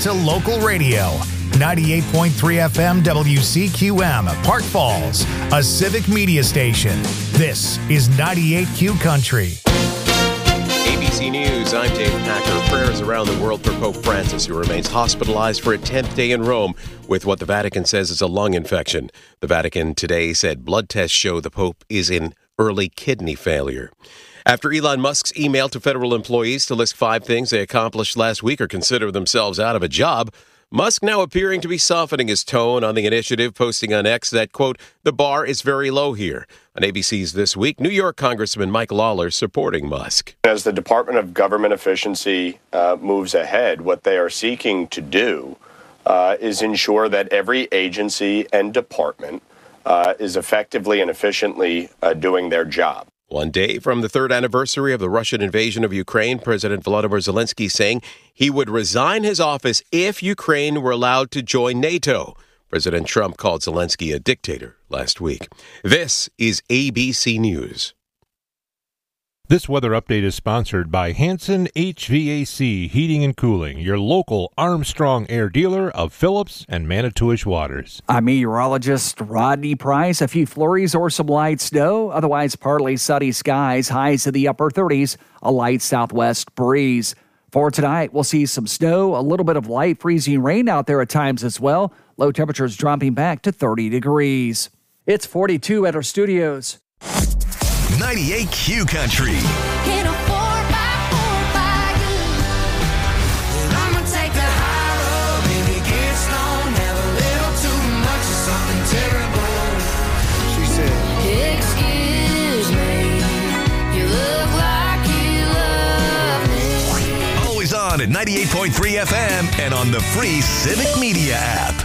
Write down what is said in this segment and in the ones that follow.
to local radio. 98.3 FM WCQM, Park Falls, a civic media station. This is 98Q Country. ABC News, I'm Dave Packer. Prayers around the world for Pope Francis, who remains hospitalized for a 10th day in Rome with what the Vatican says is a lung infection. The Vatican today said blood tests show the Pope is in early kidney failure. After Elon Musk's email to federal employees to list 5 things they accomplished last week or consider themselves out of a job, Musk now appearing to be softening his tone on the initiative, posting on X that, quote, the bar is very low here. On ABC's This Week, New York Congressman Mike Lawler supporting Musk. As the Department of Government Efficiency moves ahead, what they are seeking to do is ensure that every agency and department is effectively and efficiently doing their job. One day from the 3rd anniversary of the Russian invasion of Ukraine, President Volodymyr Zelensky saying he would resign his office if Ukraine were allowed to join NATO. President Trump called Zelensky a dictator last week. This is ABC News. This weather update is sponsored by Hanson HVAC Heating and Cooling, your local Armstrong Air dealer of Phillips and Manitowish Waters. I'm meteorologist Rodney Price. A few flurries or some light snow, otherwise partly sunny skies, highs in the upper 30s, a light southwest breeze. For tonight, we'll see some snow, a little bit of light freezing rain out there at times as well. Low temperatures dropping back to 30 degrees. It's 42 at our studios. 98Q Country. In a 4x4 by you. And I'm gonna take the high road, baby, get stoned, have a little too much of something terrible. She said, excuse me, you look like you love me. Always on at 98.3 FM and on the free Civic Media app.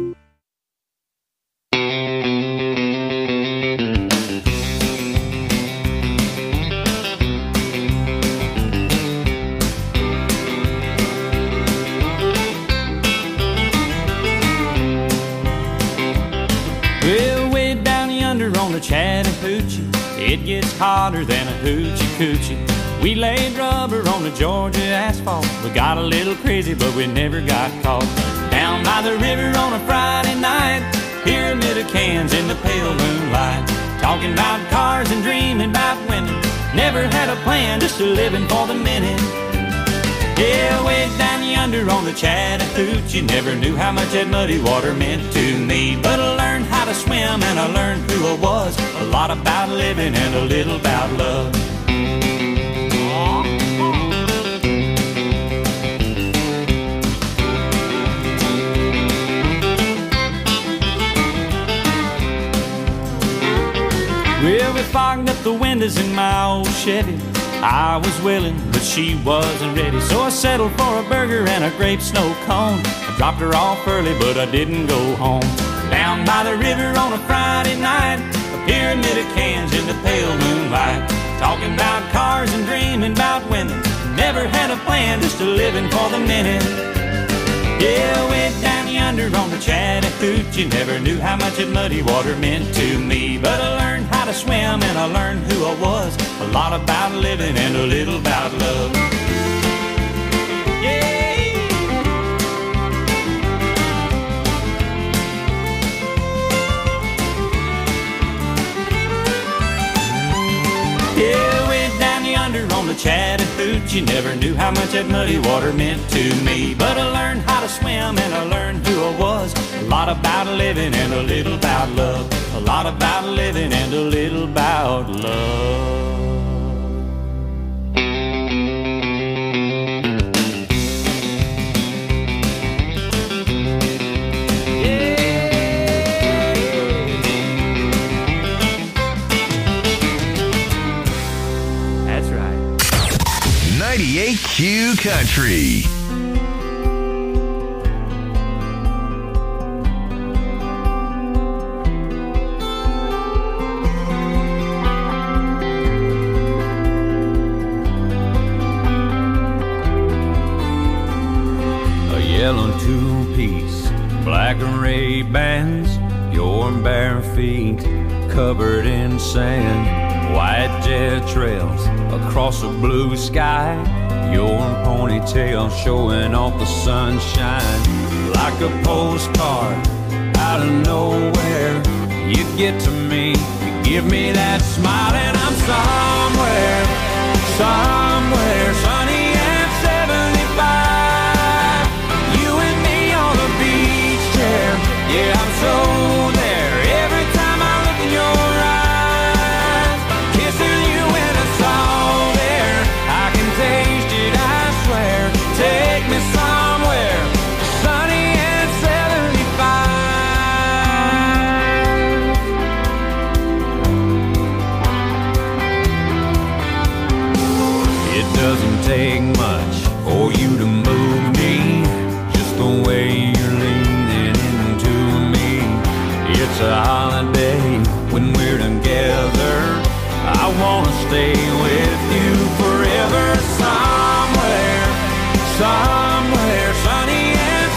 Chattahoochee, it gets hotter than a hoochie coochie. We laid rubber on the Georgia asphalt. We got a little crazy, but we never got caught. Down by the river on a Friday night, pyramid of cans in the pale moonlight. Talking about cars and dreaming about women. Never had a plan, just a living for the minute. Yeah, way down yonder on the Chattahoochee, never knew how much that muddy water meant to me. But I learned how to swim and I learned who I was. A lot about living and a little about love. Well, we fogged up the windows in my old Chevy. I was willing, but she wasn't ready. So I settled for a burger and a grape snow cone. I dropped her off early, but I didn't go home. Down by the river on a Friday night, a pyramid of cans in the pale moonlight. Talking about cars and dreaming about women. Never had a plan, just a living for the minute. Yeah, way down yonder on the Chattahoochee, never knew how much that muddy water meant to me. But I learned how to swim and I learned who I was. A lot about living and a little about love. Yeah. Yeah, way down yonder on the Chattahoochee, never knew how much that muddy water meant to me. But I learned how to swim and I learned who I was. A lot about living and a little about love. A lot about living and a little about love. That's right. 98Q Country. Yellow two-piece, black Ray-Bans, your bare feet covered in sand, white jet trails across a blue sky, Your ponytail showing off the sunshine. Like a postcard out of nowhere, you get to me, you give me that smile, and I'm somewhere, somewhere sunny and 75. You and me on the beach chair, yeah, I'm so there. Every time I look in your eyes, kissing you and it's all there. I can taste it, I swear. Take me somewhere sunny and 75. It doesn't take much for you to move me, just the way you're leaning into me. It's a holiday when we're together. I wanna stay with you forever. Somewhere, somewhere sunny and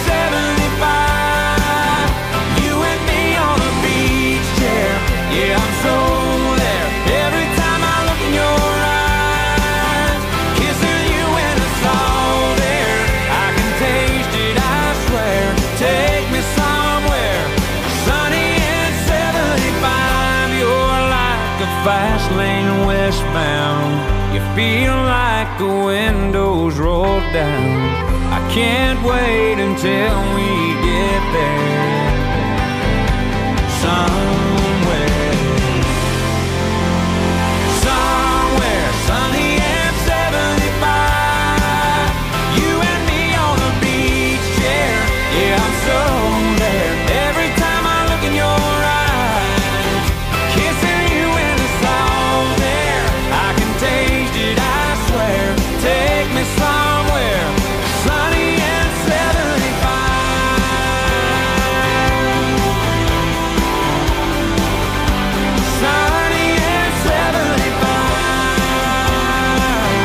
75. You and me on a beach chair, yeah, I'm so there. Every time I look in your eyes, kissing you and it's all there. I can taste it, I swear. Take me somewhere sunny and 75. You're like a fast lane westbound. You feel like the windows roll down. I can't wait until we get there. Somewhere, somewhere sunny and 75. You and me on a beach chair, yeah, I'm so there. Every time I look in your eyes, kissing you and it's all there. I can taste it, I swear. Take me somewhere sunny and 75. Sunny and 75.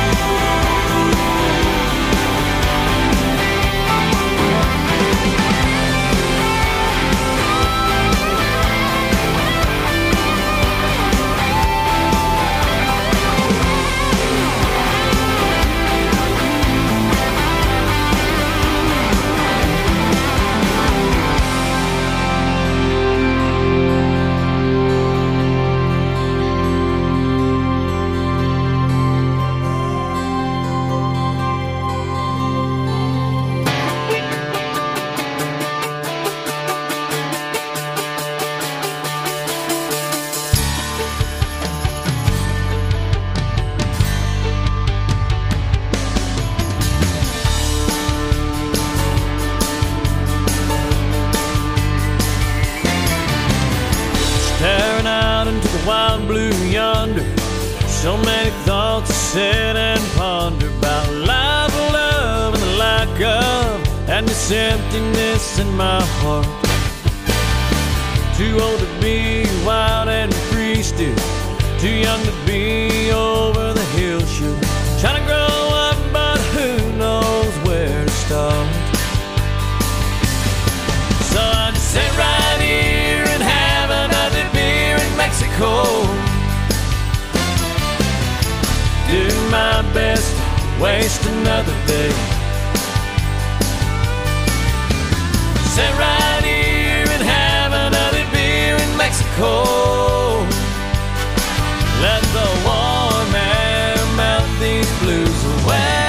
Staring out into the wild blue yonder, so many thoughts to sit and ponder about life, love, and the lack of, and this emptiness in my heart. Too old to be wild and free still, too young to be over the hill shoot. Trying to grow up, but who knows where to start. So I just sit right here and have another beer in Mexico. Do my best to waste another day. Sit right here and have another beer in Mexico. Let the warm air melt these blues away.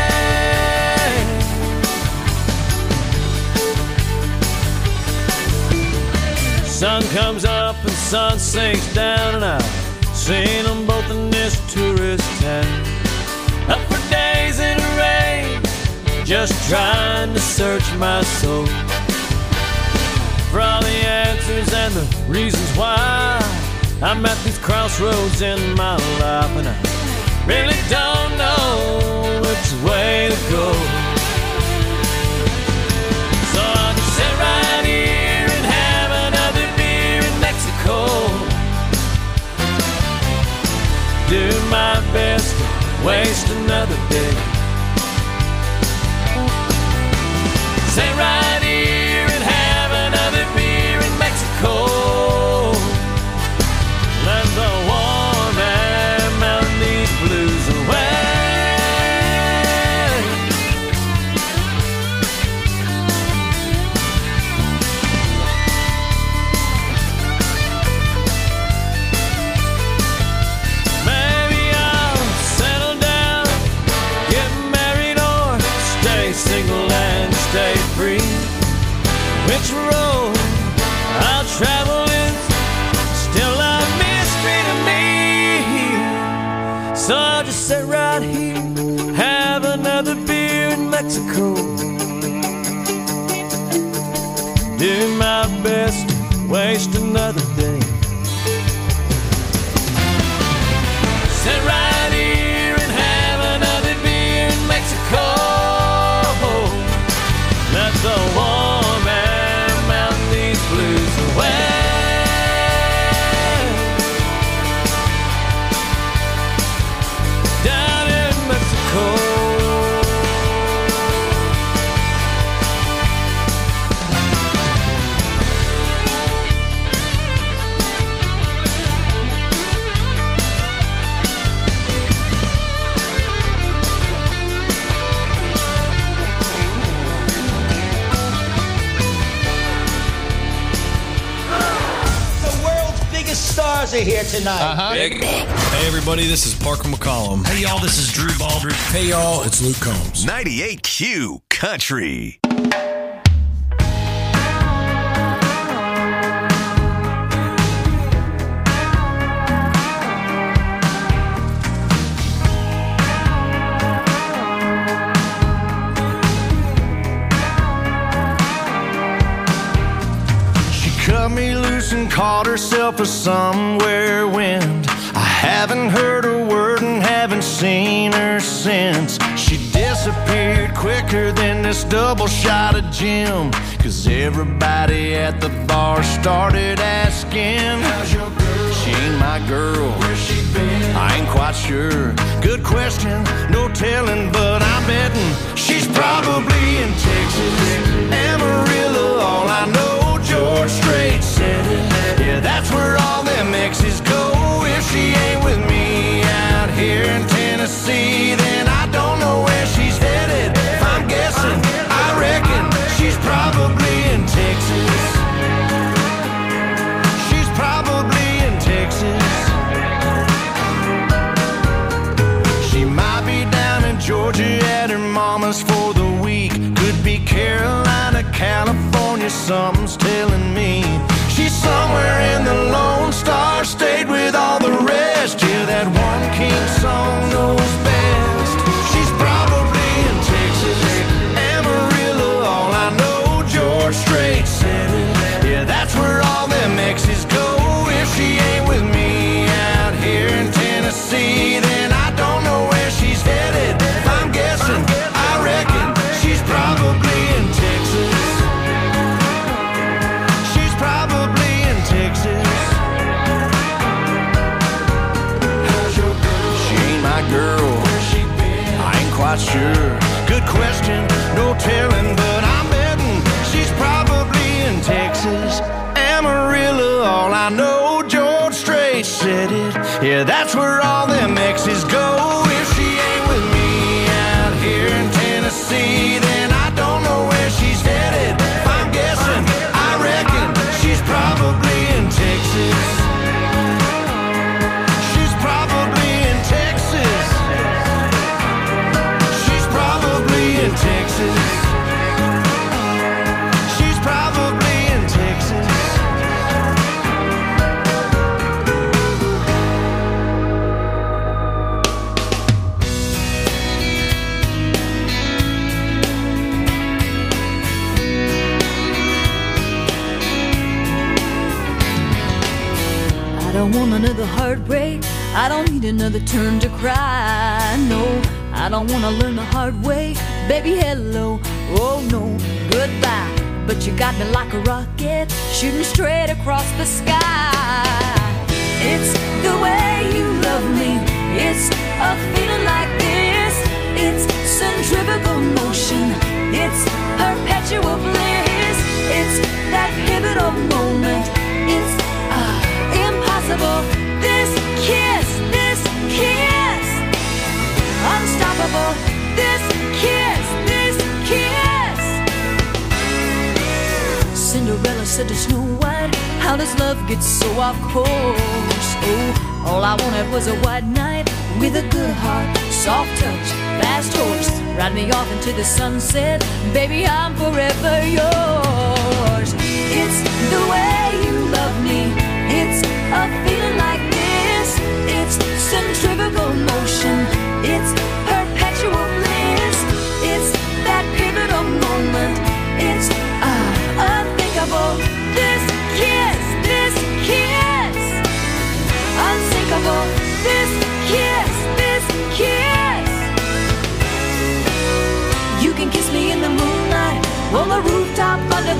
Sun comes up and sun sinks down, and I've seen them both in this tourist town. Up for days in the rain, just trying to search my soul for all the answers and the reasons why I'm at these crossroads in my life, and I really don't know which way to go. So I'll just sit right here and have another beer in Mexico. Do my best to waste another day. Sit right here and have another beer in Mexico. Let the warm air melt these blues away. So I'll just sit right here, have another beer in Mexico. Do my best to waste another day. Sit right here and have another beer in Mexico. Let the warm air melt these blues away. Down in Mexico. Stars are here tonight. Hey, everybody, this is Parker McCollum. Hey, y'all, this is Drew Baldridge. Hey, y'all, it's Luke Combs. 98Q Country. Cut me loose and caught herself a somewhere wind. I haven't heard a word and haven't seen her since. She disappeared quicker than this double shot of Jim, 'cause everybody at the bar started asking, how's your girl? She ain't my girl. Where's she been? I ain't quite sure. Good question, no telling, but I'm betting she's probably in Texas, Amarillo. All I know, George Strait said it. Yeah, that's where all them exes go. If she ain't with me out here in Tennessee, then I don't know where she's headed. If I'm guessing, I reckon she's probably in Texas. She's probably in Texas. She might be down in Georgia at her mama's for the week. Could be Carolina, California, something's telling me. She's somewhere in the Lone Star State with all the rest. Yeah, that one king song knows best. She's probably in Texas, Amarillo. All I know, George Strait said it. Yeah, that's where all them exes go. If she ain't with me out here in Tennessee, then I don't know where she's headed. If I'm guessing, I reckon she's probably in Texas. She's probably in Texas. How's your girl? She ain't my girl. Where's she been? I ain't quite sure. Good question, no telling, but I'm betting she's probably in Texas, Amarillo. All I know, George Strait said it. Yeah, that's where all them exes go. If she ain't with me out here in Tennessee, then I don't know where she's headed. If I'm guessing, I reckon she's probably in Texas. She's probably in Texas. She's probably in Texas. She's probably in Texas. I don't want another heartbreak. I don't need another turn to cry. No, I don't want to learn the hard way. Baby, hello. Oh, no, goodbye. But you got me like a rocket, shooting straight across the sky. It's the way you love me. It's a feeling like this. It's centrifugal motion. It's perpetual bliss. It's that pivotal moment. It's impossible. This kiss, unstoppable. This kiss. Cinderella said to Snow White, how does love get so off course? Oh, all I wanted was a white knight with a good heart, soft touch, fast horse. Ride me off into the sunset, baby, I'm forever yours. It's the way you love me. It's a feeling like this. It's centrifugal motion.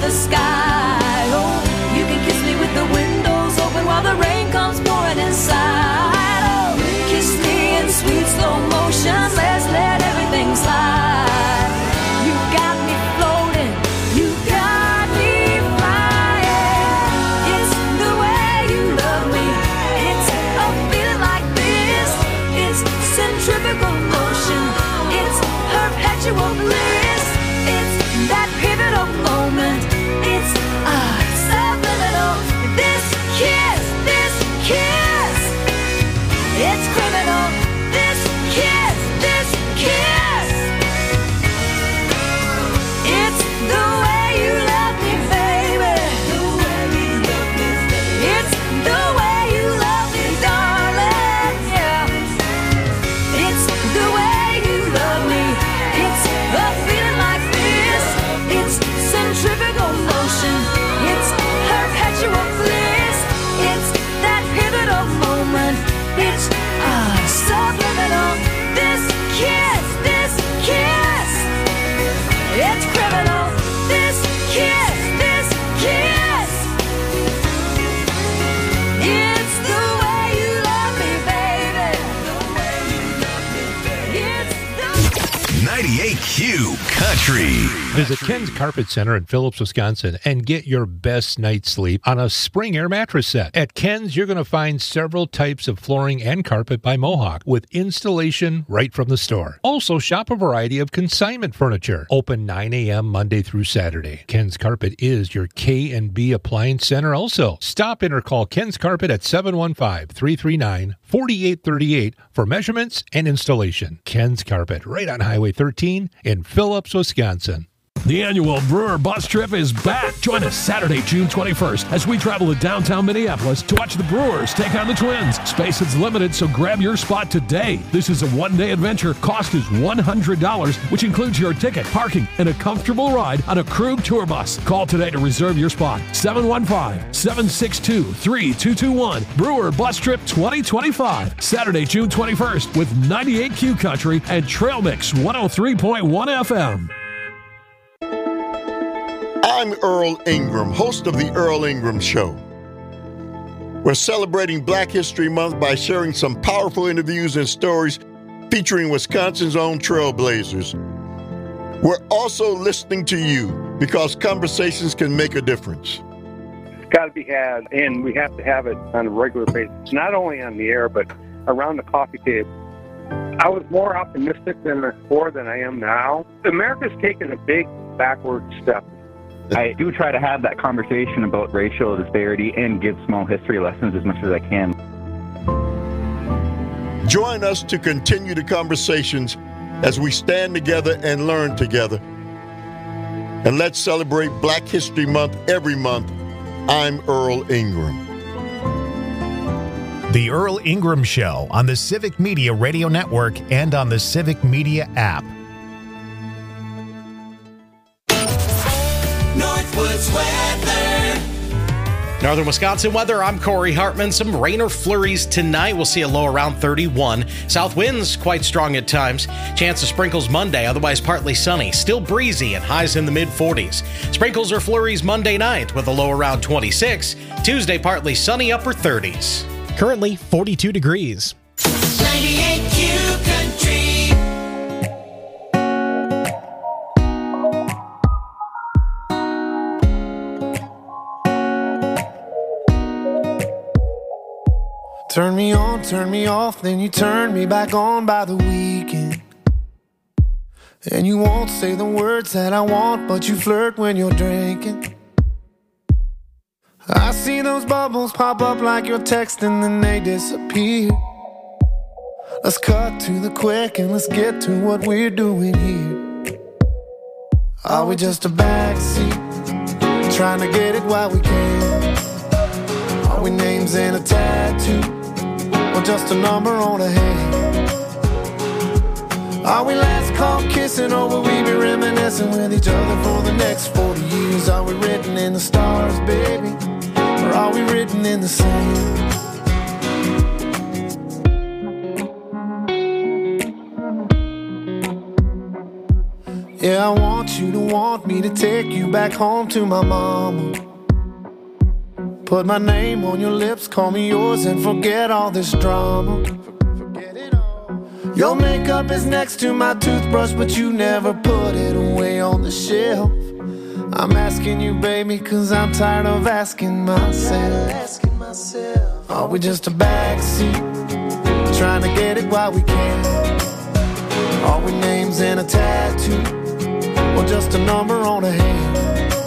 the sky. Oh, you can kiss me with the windows open while the rain comes pouring inside. Oh, kiss me in sweet slow motion. Let's let everything slide. You got me floating. You got me flying. It's the way you love me. It's a feeling like this. It's centrifugal motion. It's perpetual bliss. It's that pivotal moment. It's subliminal. This kiss. It's criminal. This kiss. It's the way you love me, baby. It's the way you love me, darling. Yeah. It's the way you love me. It's a feeling like this. It's centrifugal motion. It's perpetual bliss. It's that pivotal moment. It's subliminal. This kiss. It's criminal. This kiss. It's the way you love me, baby. It's the 98Q Country. Visit Ken's Carpet Center in Phillips, Wisconsin, and get your best night's sleep on a Spring Air mattress set. At Ken's, you're going to find several types of flooring and carpet by Mohawk with installation right from the store. Also, shop a variety of consignment furniture. Open 9 a.m. Monday through Saturday. Ken's Carpet is your K&B Appliance Center also. Stop in or call Ken's Carpet at 715-339-4838 for measurements and installation. Ken's Carpet, right on Highway 13 in Phillips, Wisconsin. The annual Brewer Bus Trip is back. Join us Saturday, June 21st, as we travel to downtown Minneapolis to watch the Brewers take on the Twins. Space is limited, so grab your spot today. This is a one-day adventure. Cost is $100, which includes your ticket, parking, and a comfortable ride on a Krug tour bus. Call today to reserve your spot. 715-762-3221. Brewer Bus Trip 2025. Saturday, June 21st, with 98Q Country and Trail Mix 103.1 FM. I'm Earl Ingram, host of The Earl Ingram Show. We're celebrating Black History Month by sharing some powerful interviews and stories featuring Wisconsin's own trailblazers. We're also listening to you because conversations can make a difference. It's got to be had, and we have to have it on a regular basis, not only on the air, but around the coffee table. I was more optimistic before than I am now. America's taken a big backward step. I do try to have that conversation about racial disparity and give small history lessons as much as I can. Join us to continue the conversations as we stand together and learn together. And let's celebrate Black History Month every month. I'm Earl Ingram. The Earl Ingram Show on the Civic Media Radio Network and on the Civic Media app. Northwoods weather. Northern Wisconsin weather, I'm Corey Hartman. Some rain or flurries tonight. We'll see a low around 31. South winds quite strong at times. Chance of sprinkles Monday, otherwise partly sunny. Still breezy and highs in the mid-40s. Sprinkles or flurries Monday night with a low around 26. Tuesday, partly sunny, upper 30s. Currently 42 degrees. 98Q Country. Turn me on, turn me off, then you turn me back on by the weekend. And you won't say the words that I want, but you flirt when you're drinking. I see those bubbles pop up like you're texting, then they disappear. Let's cut to the quick and let's get to what we're doing here. Are we just a backseat, trying to get it while we can? Are we names in a tattoo, or just a number on a hand? Are we last call kissing, or will we be reminiscing with each other for the next 40 years? Are we written in the stars, baby, or are we written in the sand? Yeah, I want want you to want me to take you back home to my mama. Put my name on your lips, call me yours, and forget all this drama. Your makeup is next to my toothbrush, but you never put it away on the shelf. I'm asking you, baby, cause I'm tired of asking myself. Are we just a backseat, trying to get it while we can? Are we names in a tattoo, or just a number on a hand?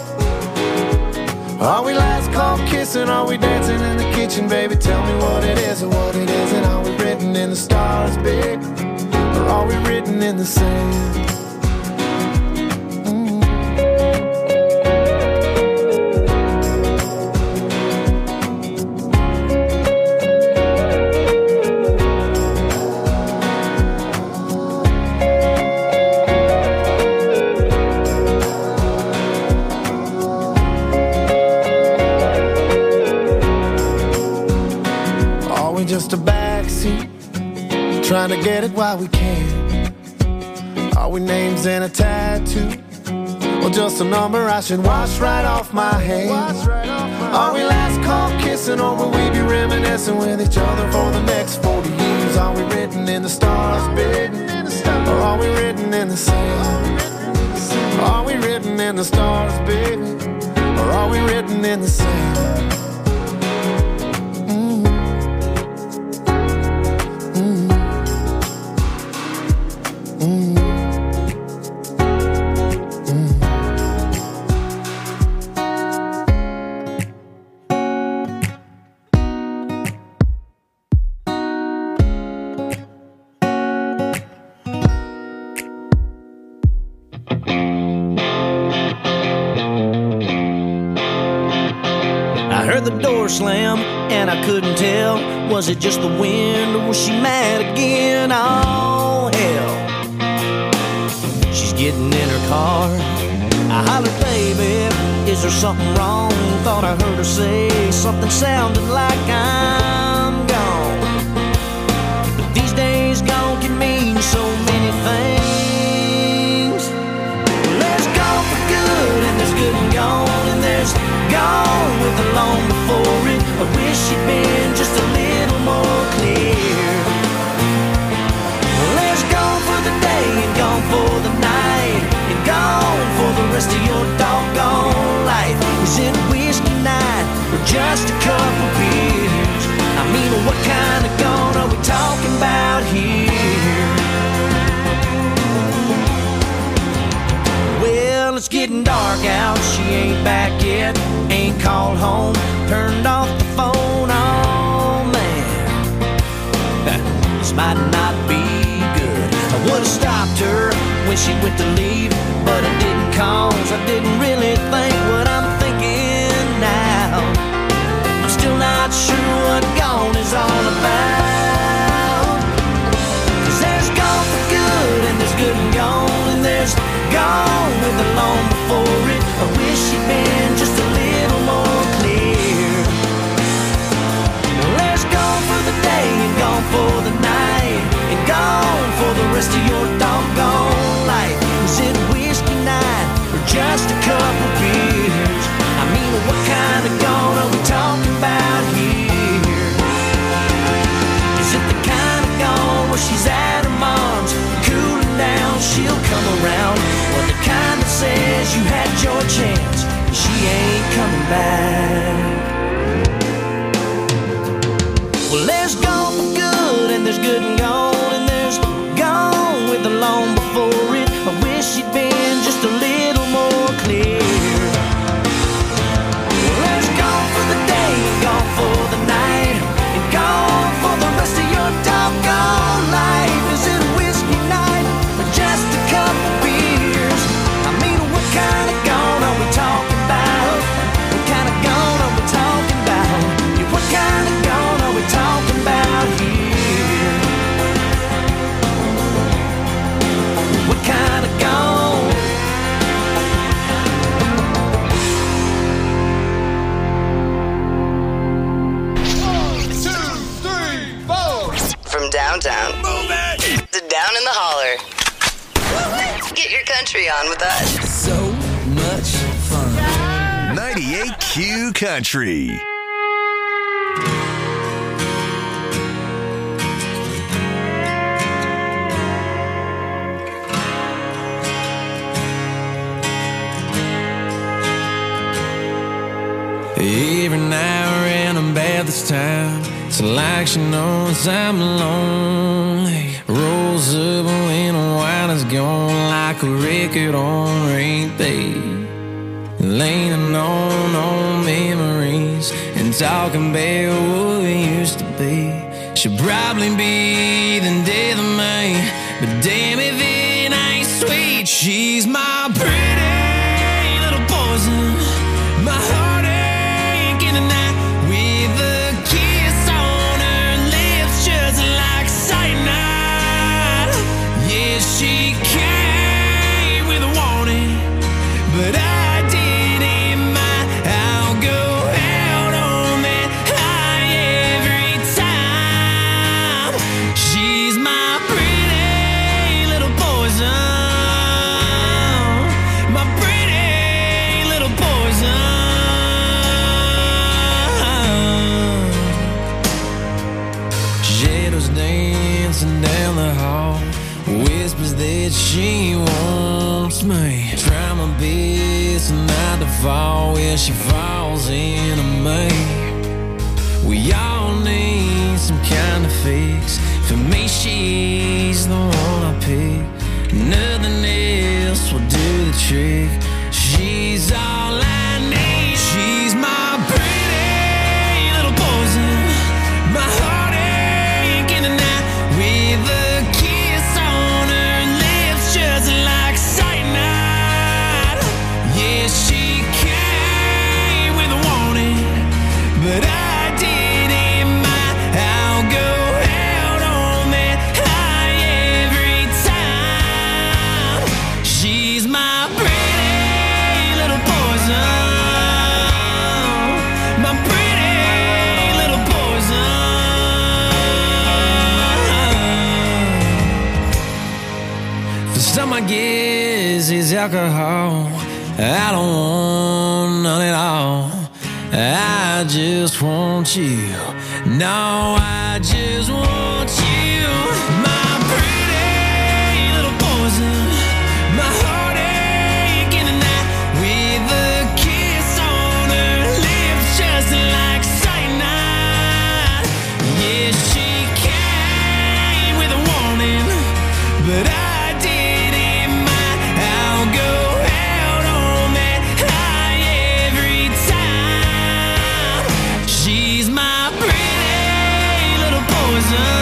Are we last call kissing, are we dancing in the kitchen, baby? Tell me what it is or what it isn't. Are we written in the stars, baby, or are we written in the sand? Just a backseat, trying to get it while we can. Are we names in a tattoo, or just a number I should wash right off my hand? Are we last call kissing, or will we be reminiscing with each other for the next 40 years? Are we written in the stars, baby, or are we written in the sand? Are we written in the stars, baby, or are we written in the sand? Slam, and I couldn't tell, was it just the wind or was she mad again? Oh hell, she's getting in her car. I hollered, baby, is there something wrong? Thought I heard her say something sounding like I'm gone. But these days gone can mean so many things. There's gone for good, and there's good and gone, and there's gone with the long before it. I wish she'd been just a little more clear. Well, there's gone for the day and gone for the night, and gone for the rest of your doggone life. Is it whiskey night or just a couple beers? I mean, what kind of gone are we talking about here? Well, it's getting dark out, she ain't back yet, ain't called home, turned off the phone, oh man, this might not be good. I would've stopped her when she went to leave, but I didn't, cause I didn't really think what I'm thinking now. I'm still not sure what gone is all about, cause there's gone for good, and there's good and gone, and there's gone with the long before it. I wish she'd been just a little more clear. Well, there's gone for the day and gone for the night, and gone for the rest of your doggone life. Is it whiskey night or just a couple beers? I mean, what kind of gone are we talking about here? Is it the kind of gone where she's at her mom's, cooling down, she'll come around? Or the kind that says you had your chance, she ain't coming back? Well, there's gone for good, and there's good and gone, and there's gone with the long before it. I wish she'd been just a little more clear. Well, there's gone for the day, and gone for the night, and gone for the rest of your doggone life. Is it whiskey night or just a couple beers? I mean, what kind of gone are we talking about? What kind of gone are we talking about? Yeah, what kind of gone are we talking about here? What kind of gone? 1, 2, 3, 4. From downtown to down in the holler. Get your country on with us. So much fun. 98Q Country. Every now and I'm bad this time. It's like she knows I'm lonely. Rolls up when the wine is gone, like a record on repeat. Leaning on old memories and talking about what we used to be. She'll probably be the death of me, but damn if it ain't sweet. She's my pretty little poison, my heartache in the night, with a kiss on her lips just like cyanide. Yeah, she came with a warning, but I didn't mind. I'll go out on that high every time. She's my pretty little poison, my pretty little poison. Shadows dancing down the hall, whispers that she wants me. Try my best not to fall where she falls into me. We all need some kind of fix. For me, she's the one I pick. Nothing else will do the trick. She's all I need. She's my pretty little poison, my heartache in the night, with a kiss on her lips just like cyanide. Yeah, she came with a warning, but I didn't mind. I'll go out on that high every time. She's my pretty little poison, my pretty little poison. For some, I guess it's alcohol. I don't want none at all. I just want you. No, I just want you. My pretty little poison, my heartache in the night, with a kiss on her lips just like cyanide. Yeah, she came with a warning, but I didn't mind. I'll go out on that high every time. She's my pretty little poison.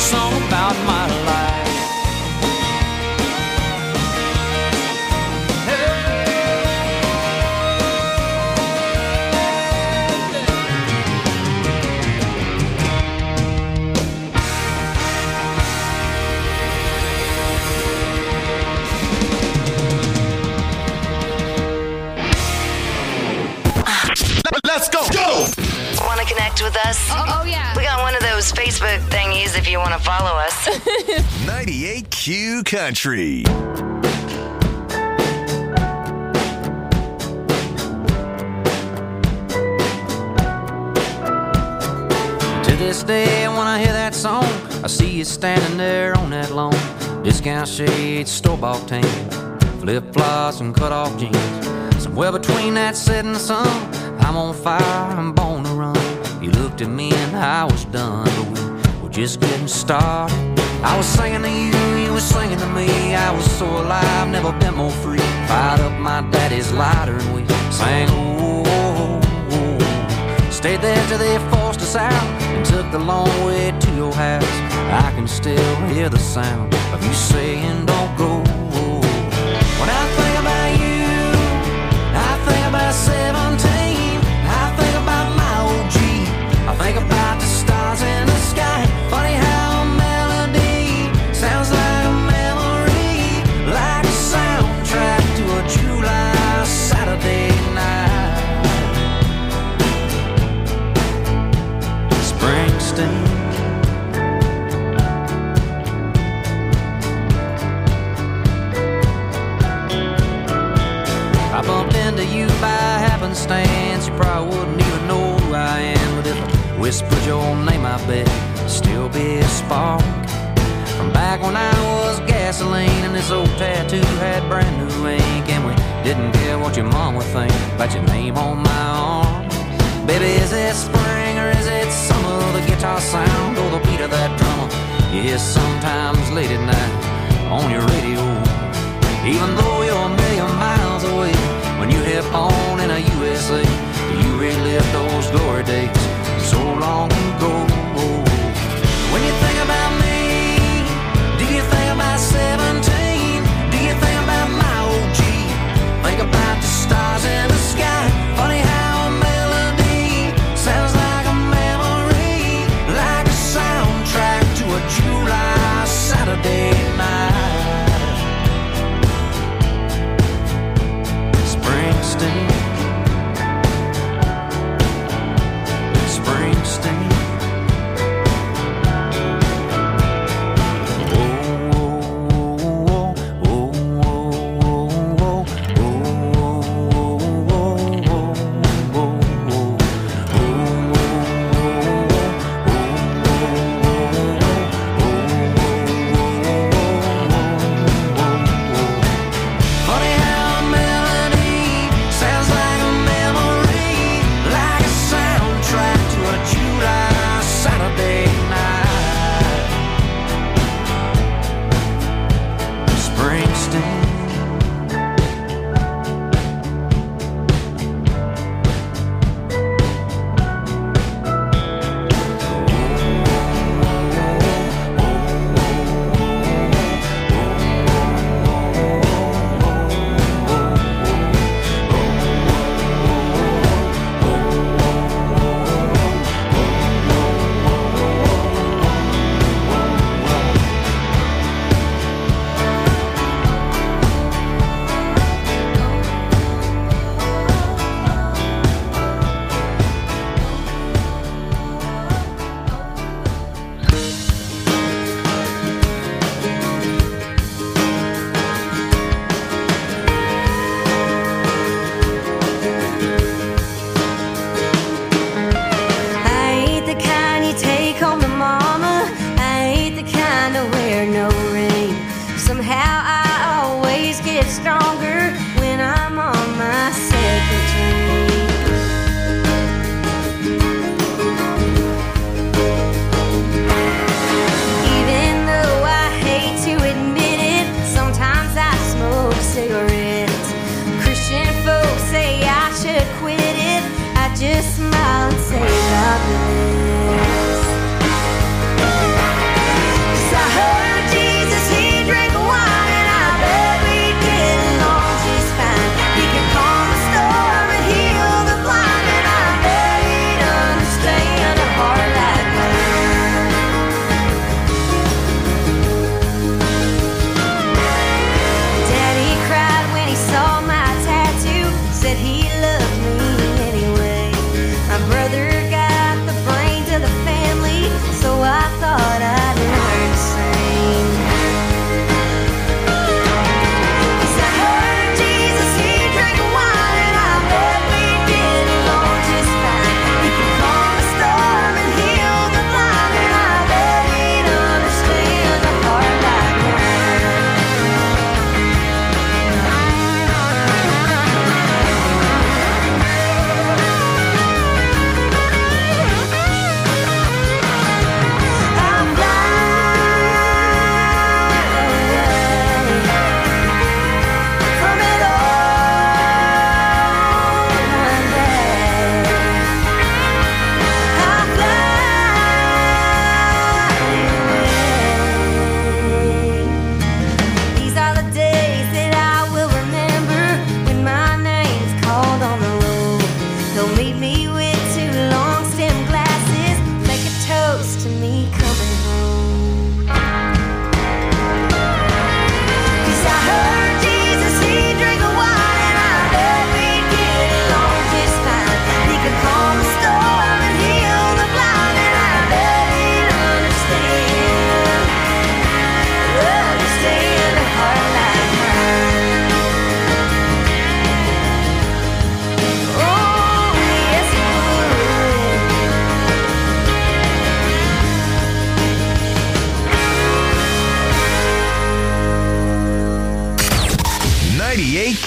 song about my life. Let's go! Go! Want to connect with us? Oh, yeah. We got one of those Facebook thingies if you want to follow us. 98Q Country. To this day, when I hear that song, I see you standing there on that lawn. Discount shades, store-bought tan, flip-flops and cut-off jeans. Somewhere between that setting sun, I'm on fire, I'm born to run. You looked at me and I was done, but we were just getting started. I was singing to you, you were singing to me. I was so alive, never been more free. Fired up my daddy's lighter and we sang, oh, oh, oh. Stayed there till they forced us out and took the long way to your house. I can still hear the sound of you saying, don't go. When I think about you, I think about 17. I think about my old Jeep. I think about the stars in the sky. Funny how a melody sounds like a memory, like a soundtrack to a July Saturday night. Springsteen. I bumped into you by happenstance. You probably wouldn't even know who I am, but if I whispered your name, I bet it'd still be a spark from back when I was gasoline and this old tattoo had brand new ink, and we didn't care what your mom would think about your name on my arm. Baby, is it spring or is it summer? The guitar sound or the beat of that drummer? Yes, sometimes late at night on your radio. Even though you're a million miles away, when you hit on in a USA, you relive those glory days so long ago. When you think about me, do you think about 17? Do you think about my old Jeep? Think about the stars in the sky. Funny how a melody sounds like a memory, like a soundtrack to a July Saturday night. Springsteen.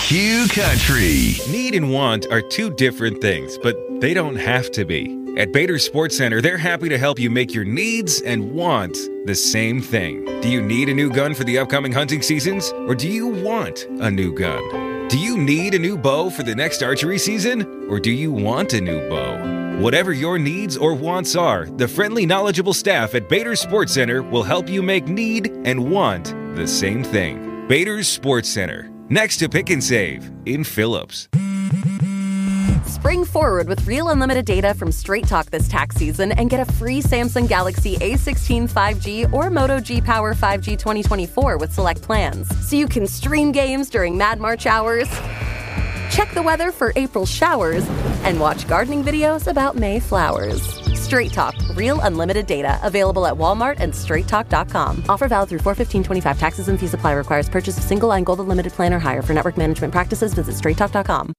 Q Country. Need and want are two different things, but they don't have to be. At Bader Sports Center, they're happy to help you make your needs and wants the same thing. Do you need a new gun for the upcoming hunting seasons? Or do you want a new gun? Do you need a new bow for the next archery season? Or do you want a new bow? Whatever your needs or wants are, the friendly, knowledgeable staff at Bader Sports Center will help you make need and want the same thing. Bader Sports Center, next to Pick and Save in Phillips. Spring forward with real unlimited data from Straight Talk this tax season and get a free Samsung Galaxy A16 5G or Moto G Power 5G 2024 with select plans. So you can stream games during Mad March hours, check the weather for April showers, and watch gardening videos about May flowers. Straight Talk, real unlimited data. Available at Walmart and straighttalk.com. Offer valid through 4/15/25. Taxes and fees apply. Requires purchase of single line Gold Unlimited plan or higher. For network management practices, visit straighttalk.com.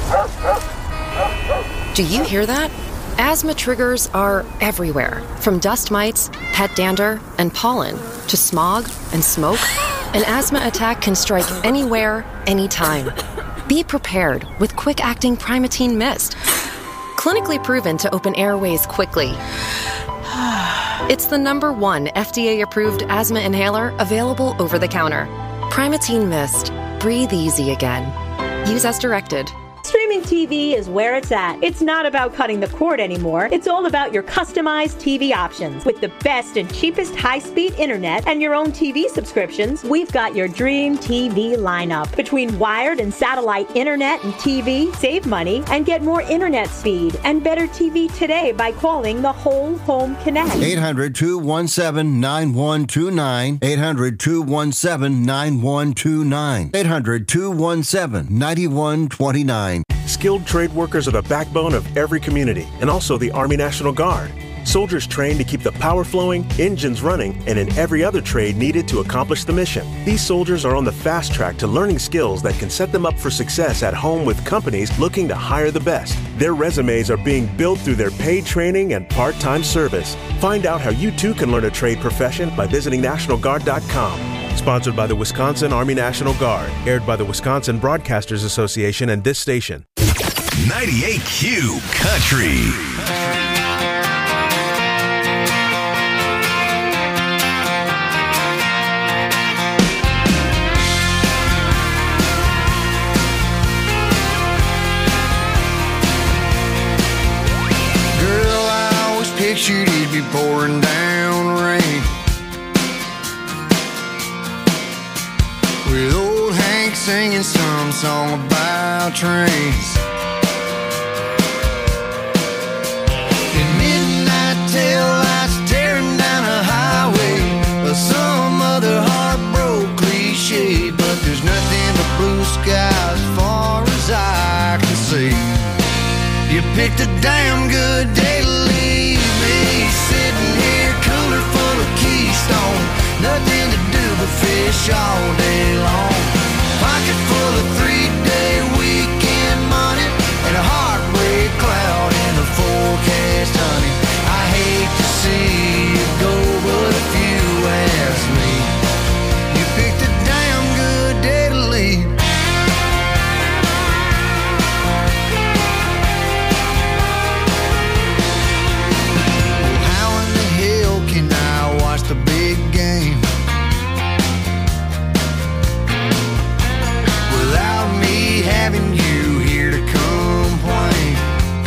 Do you hear that? Asthma triggers are everywhere, from dust mites, pet dander, and pollen, to smog and smoke. An asthma attack can strike anywhere, anytime. Be prepared with quick-acting Primatene Mist. Clinically proven to open airways quickly. It's the #1 FDA-approved asthma inhaler available over the counter. Primatene Mist. Breathe easy again. Use as directed. Streaming TV is where it's at. It's not about cutting the cord anymore. It's all about your customized TV options. With the best and cheapest high-speed internet and your own TV subscriptions, we've got your dream TV lineup. Between wired and satellite internet and TV, save money and get more internet speed and better TV today by calling the Whole Home Connect. 800-217-9129. 800-217-9129. 800-217-9129. Skilled trade workers are the backbone of every community and also the Army National Guard. Soldiers trained to keep the power flowing, engines running, and in every other trade needed to accomplish the mission. These soldiers are on the fast track to learning skills that can set them up for success at home with companies looking to hire the best. Their resumes are being built through their paid training and part-time service. Find out how you too can learn a trade profession by visiting NationalGuard.com. Sponsored by the Wisconsin Army National Guard. Aired by the Wisconsin Broadcasters Association and this station. 98Q Country. Girl, I always pictured it'd be pouring down rain, with old Hank singing some song about trains. And midnight tail lights tearing down a highway, or some other heartbroken cliche. But there's nothing but blue skies as far as I can see. You picked a damn good day to leave me, sitting here cooler full of Keystone. Nothing to do but fish all day long. Pocket full of 3-day weekend money and a heartbreak cloud in the forecast, honey. I hate to see you go, but if you ask me, you picked a damn good day to leave. How in the hell can I watch the big game without me having you here to complain?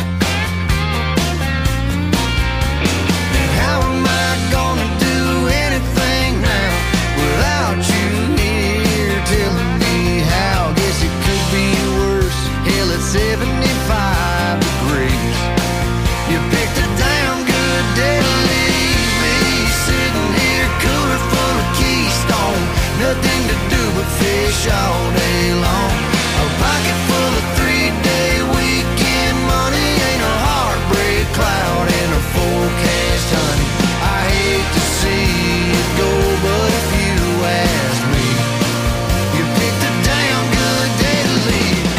And how am I gonna do anything now without you here telling me how? Guess it could be worse. Hell, it's 75 degrees. You picked a damn good day to leave me, sitting here cooler full of Keystone. Nothing to do but fish all day long. A pocket full of 3-day weekend money ain't a heartbreak cloud in a forecast, honey. I hate to see you go, but if you ask me, you picked a damn good day to leave.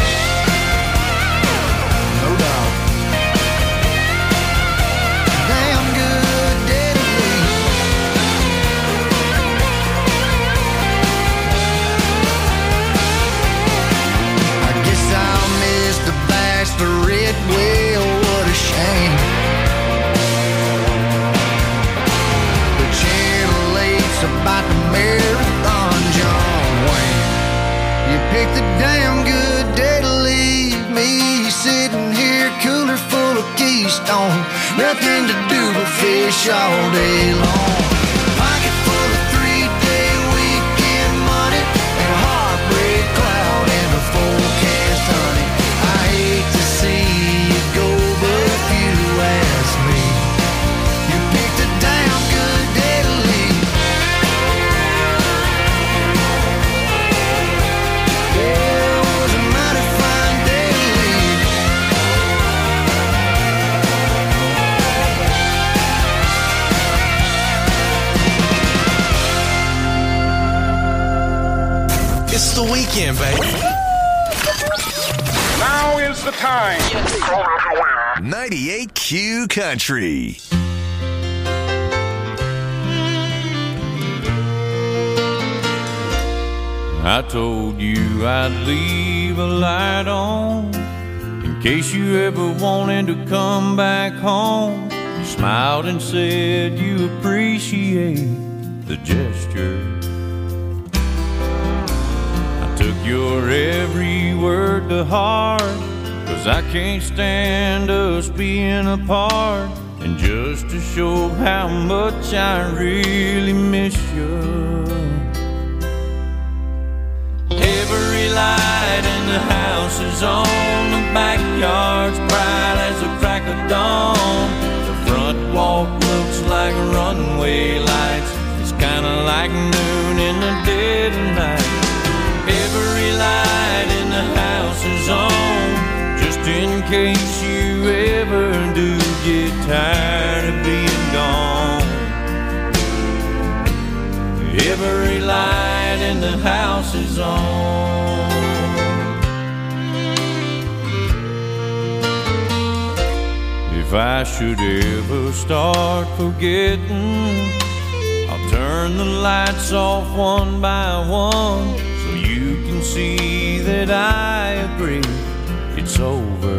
No doubt. Damn good day to leave. on. Nothing to do but fish all day long. Pocket full of 3-day weekend money and a heartbreak cloud in the forecast, honey. I hate to see you go, but if you ask me, you picked a damn good day to leave. Yeah, it was a mighty fine day to leave. It's the weekend, baby. Now is the time. 98Q Country. I told you I'd leave a light on in case you ever wanted to come back home. You smiled and said you appreciate the gesture. I took your every word to heart, 'cause I can't stand us being apart. And just to show how much I really miss you, every light in the house is on, the backyard's bright as the crack of dawn. The front walk looks like runway lights, it's kinda like noon in the dead of night. Every light in the house is on, just in case you ever do get tired of being gone. Every light in the house is on. If I should ever start forgetting, I'll turn the lights off one by one, so you can see that I agree it's over.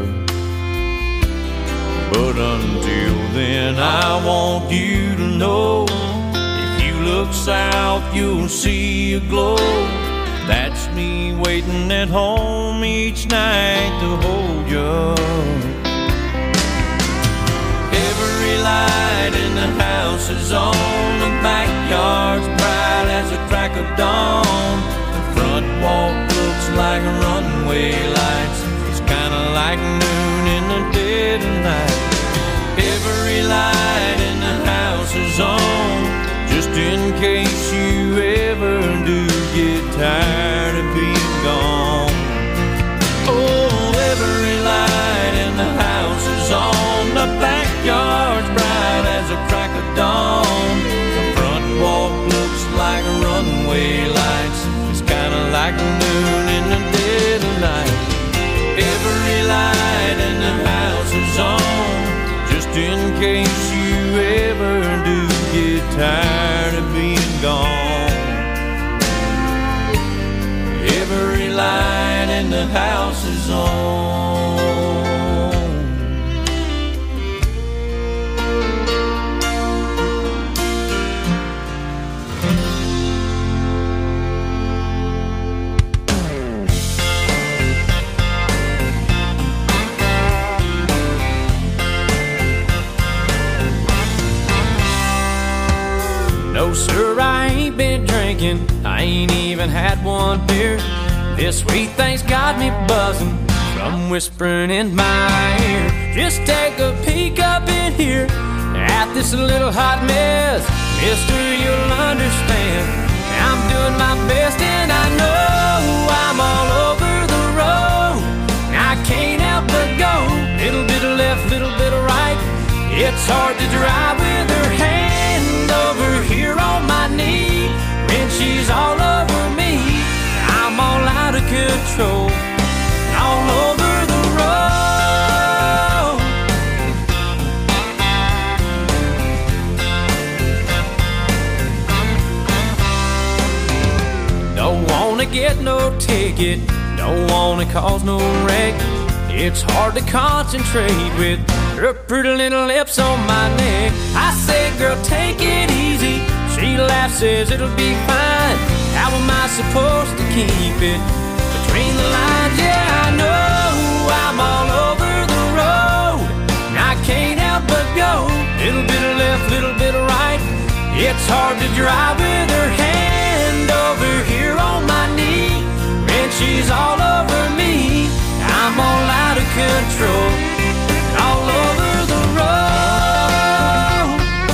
But until then, I want you to know, look south, you'll see a glow. That's me waiting at home each night to hold you. Every light in the house is on, the backyard's bright as the crack of dawn. The front walk looks like runway lights, it's kinda like noon in the dead of night. Every light in the house is on, just in case you ever do get tired of being gone. Oh, every light in the house is on, the backyard's bright as a crack of dawn. The front walk looks like runway lights, it's kinda like noon in the dead of night. Every light in the house is on, just in case you ever do get tired of being gone. Every light in the house is on. No sir, I ain't been drinking, I ain't even had one beer. This sweet thing's got me buzzing from whispering in my ear. Just take a peek up in here at this little hot mess. Mister, you'll understand, I'm doing my best and I know I'm all over the road. I can't help but go, little bit of left, little bit of right. It's hard to drive with her hand over here on my knee when she's all over me. I'm all out of control, all over the road. Don't wanna get no ticket, don't wanna cause no wreck. It's hard to concentrate with her pretty little lips on my neck. I say, girl, take it easy. She laughs, says it'll be fine. How am I supposed to keep it between the lines? Yeah, I know I'm all over the road, and I can't help It's hard to drive with her hand over here on my knee. And she's all over me. I'm all out of control, all over the road.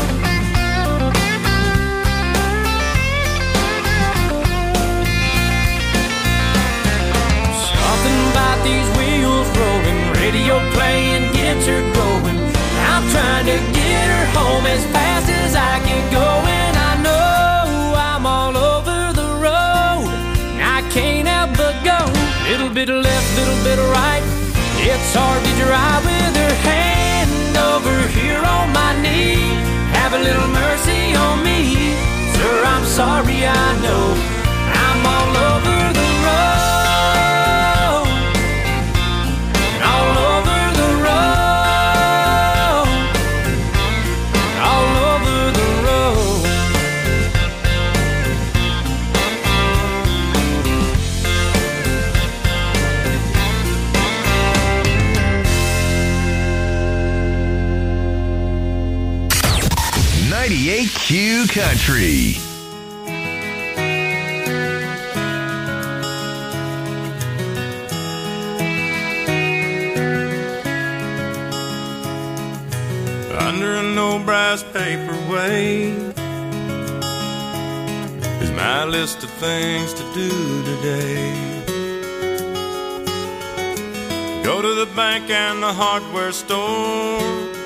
Something about these wheels rolling, radio playing gets her going. I'm trying to get her home as fast as I can go, and I know I'm all over the road. I can't help but go. Little bit of left, little bit of right. It's hard to drive with her hand over here on my knee. Have a little mercy on me, sir, I'm sorry, I know I'm all over the road, all over the road, all over the road. 98Q Country. Under an old brass paperweight is my list of things to do today. Go to the bank and the hardware store,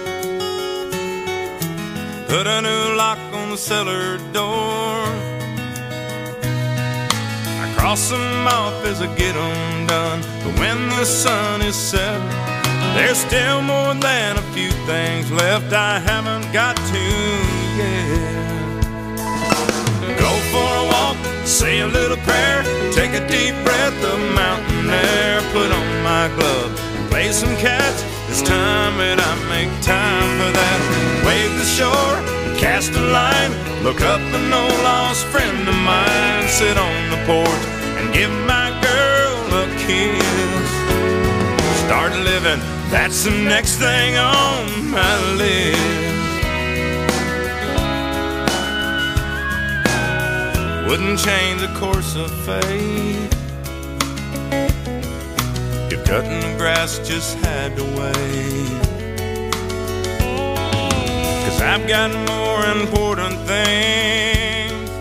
put a new lock on the cellar door. I cross them off as I get them done, but when the sun is set, there's still more than a few things left I haven't got to yet. Go for a walk, say a little prayer, take a deep breath of mountain air, put on my glove, play some catch. It's time that I make time for that. Wave the shore, cast a line, look up an old lost friend of mine, sit on the porch and give my girl a kiss. Start living, that's the next thing on my list. Wouldn't change the course of fate if cutting the grass just had to wait. 'Cause I've got more important things,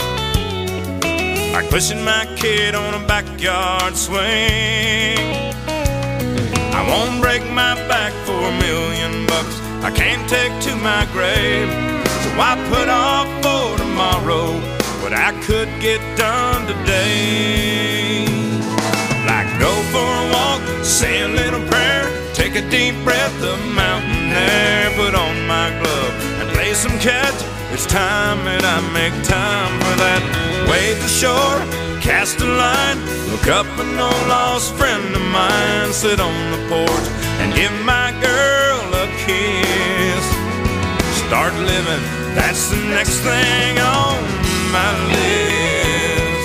like pushing my kid on a backyard swing. I won't break my back for $1 million I can't take to my grave. So I put off for tomorrow what I could get done today. Like go for a walk, say a little prayer, take a deep breath of mountain air, put on my glove and play some catch. It's time that I make time for that. Wave the shore, cast a line, look up an old lost friend of mine, sit on the porch and give my girl a kiss. Start living, that's the next thing on my list.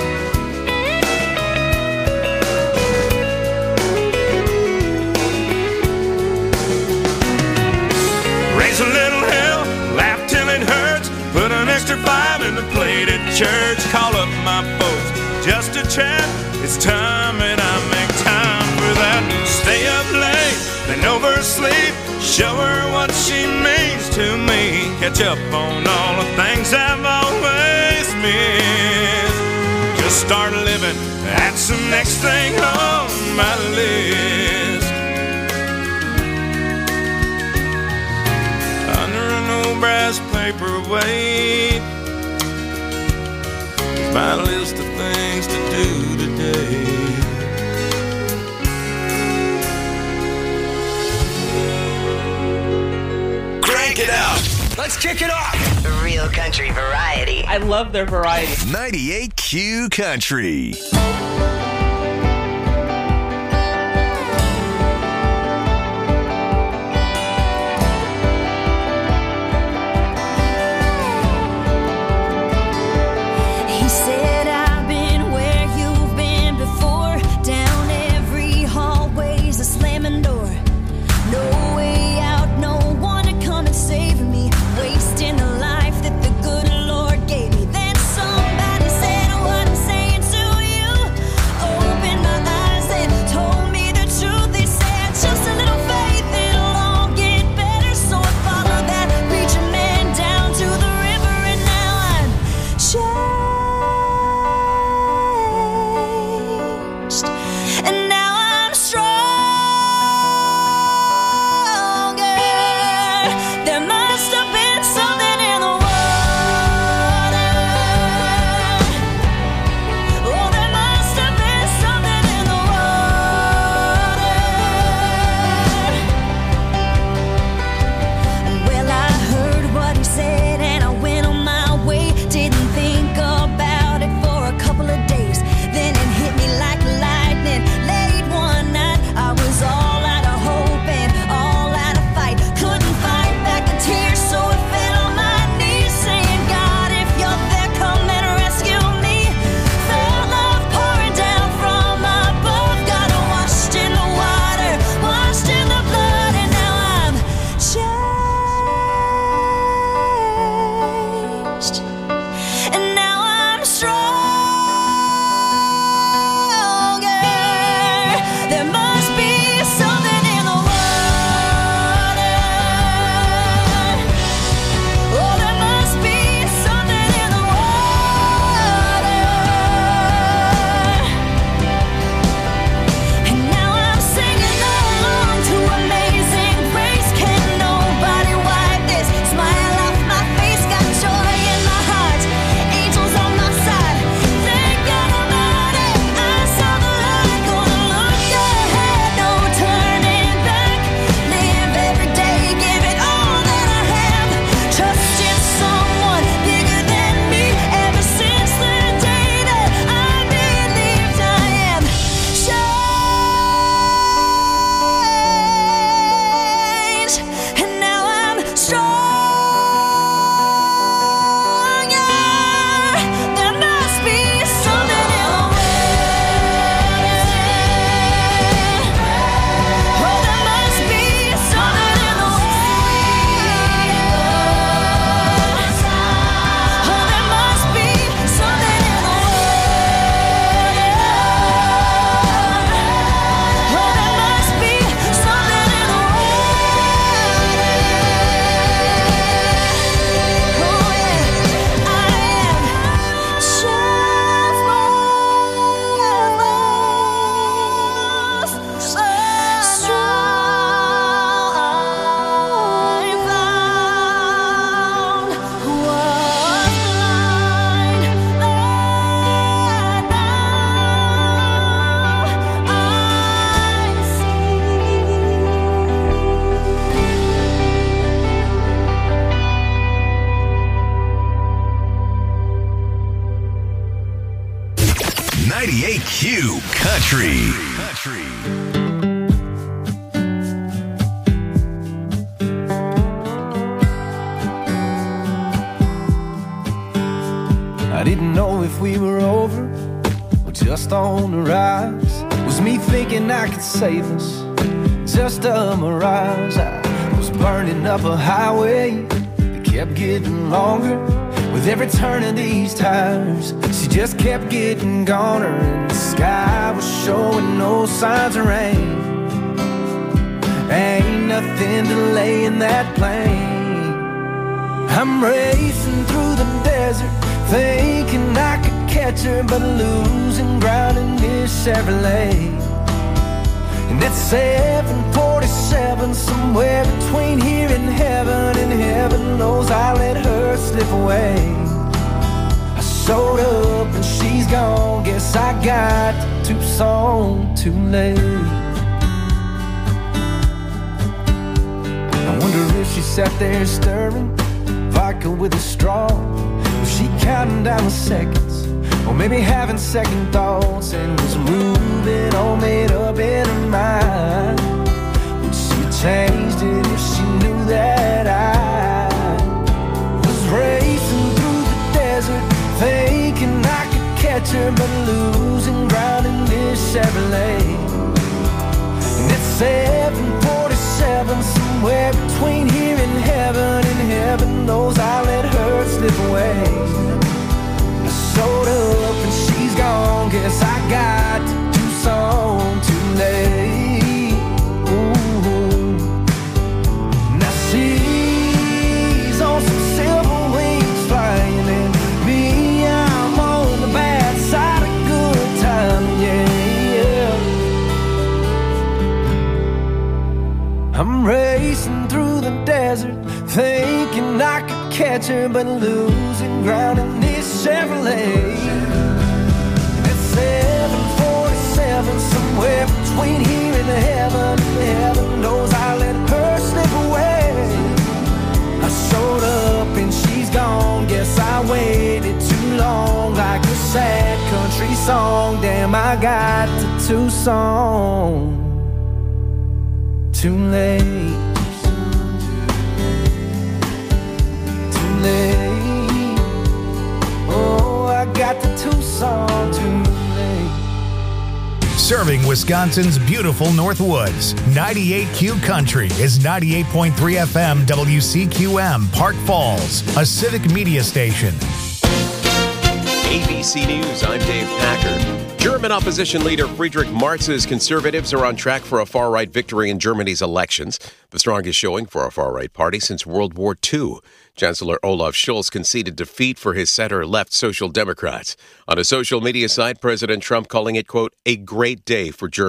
Raise a little hell, laugh till it hurts, put an extra 5 in the plate at church, call up my folks just to chat. It's time that I make time for that. Stay up late, then oversleep, show her what she means to me, catch up on all the things I've always missed. Just start living, that's the next thing on my list. Under an old brass paperweight, my list of things to do today. Crank it up. Let's kick it off. Real country variety. I love their variety. 98Q Country. He said, I've been where you've been before, down every hallway's a slamming door. No way out, no one to come and save me, wasting a life that the good 98Q Country. I didn't know if we were over or just on the rise. Was me thinking I could save us? Just a mirage. I was burning up a highway that kept getting longer. With every turn of these tires, she just kept getting goner. And the sky was showing no signs of rain. Ain't nothing delaying that plane. I'm racing through the desert, thinking I could catch her, but losing ground in this Chevrolet. And it's 7:47, somewhere between here and heaven knows I let her slip away. I showed up and she's gone, guess I got to Tucson too late. I wonder if she sat there stirring vodka with a straw. Was she counting down the seconds, or maybe having second thoughts, and was moving all made up in her mind? Would she have changed it if she knew that I was racing through the desert, thinking I could catch her, but losing ground in this Chevrolet? And it's 7:47, somewhere between here and heaven knows I let her slip away. I showed up and she's gone, guess I got to Tucson too late. Ooh. Now she's on some silver wings flying, and me, I'm on the bad side of good time, yeah. I'm racing through the desert, thinking I could catch her, but losing ground in this Chevrolet. It's 7:47, somewhere between here and heaven knows I let her slip away. I showed up and she's gone, guess I waited too long, like a sad country song. Damn, I got to Tucson too late. Oh, I got the Tucson too late. Serving Wisconsin's beautiful Northwoods, 98Q Country is 98.3 FM WCQM, Park Falls, a civic media station. ABC News, I'm Dave Packer. German opposition leader Friedrich Merz's conservatives are on track for a far-right victory in Germany's elections, the strongest showing for a far-right party since World War II. Chancellor Olaf Scholz conceded defeat for his center-left Social Democrats. On a social media site, President Trump calling it, quote, a great day for Germany.